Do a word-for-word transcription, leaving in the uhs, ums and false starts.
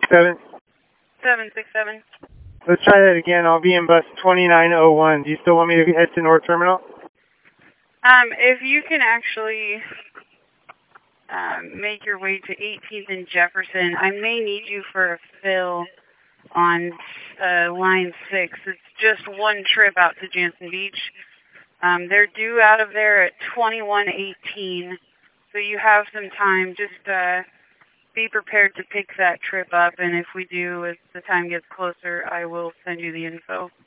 seven? seven six seven. Let's try that again. I'll be in bus twenty-nine oh one. Do you still want me to head to North Terminal? Um, if you can actually um, make your way to eighteenth and Jefferson, I may need you for a fill on uh, line six. It's just one trip out to Jansen Beach. Um, they're due out of there at twenty-one eighteen, so you have some time. Just uh, be prepared to pick that trip up, and if we do, as the time gets closer, I will send you the info.